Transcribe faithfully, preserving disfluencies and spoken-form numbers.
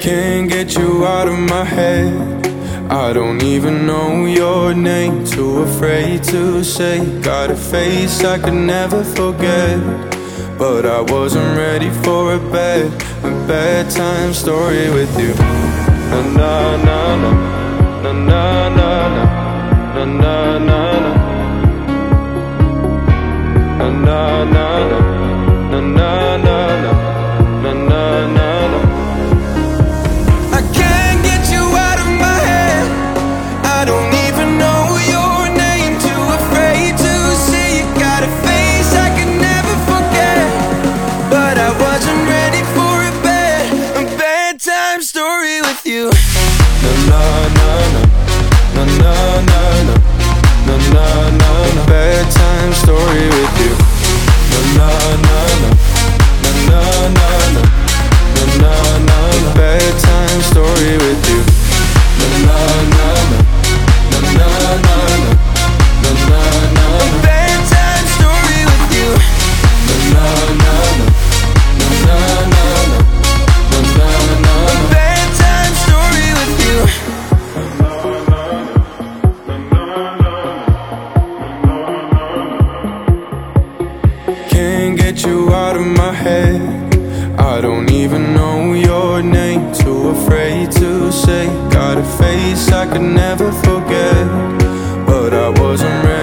Can't get you out of my head. I don't even know your name. Too afraid to say. Got a face I could never forget. But I wasn't ready for a bad, a bad time story with you. Na na na na, na na na na, na na na na, na na na na, na na na na, na na na na. I can't get you out of my head. I don't even know your name. Too afraid to say. You got a face I could never forget. But I wasn't ready for a bad, a bad time story with you. Na na na na, na na na na, na na na na. Bad time story with you. Na na na na, na na na na, na na na na. Bad time story with you. Na na na na, na na na na, na na na. Bad time story with you. Na na na na, na na na na, na na na. Bad time story with you. Can't get you out of my head. I don't even know your name. Too afraid to say. Got a face I could never forget. But I wasn't ready